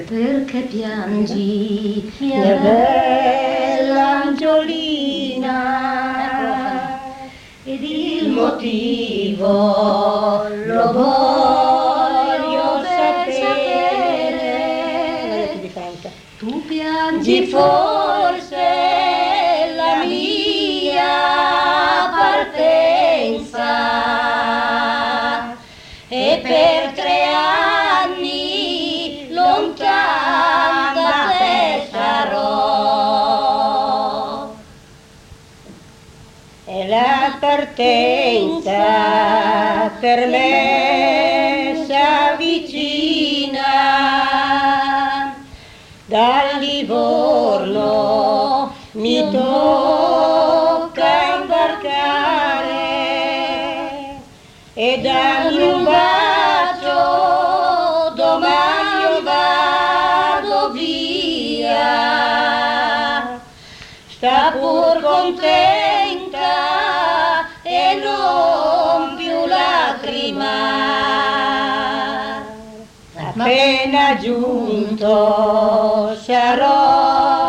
Perché piangi, mia bella Angiolina, ed il motivo lo voglio sapere. Tu piangi forse la mia partenza e per 3 anni lontan da te sarò. E la partenza per me s'avvicina, dal Livorno mi tocca imbarcare e dammi un bacio, domani io vado via. Sta pur contenta e non più lacrimar. Appena giunto sarò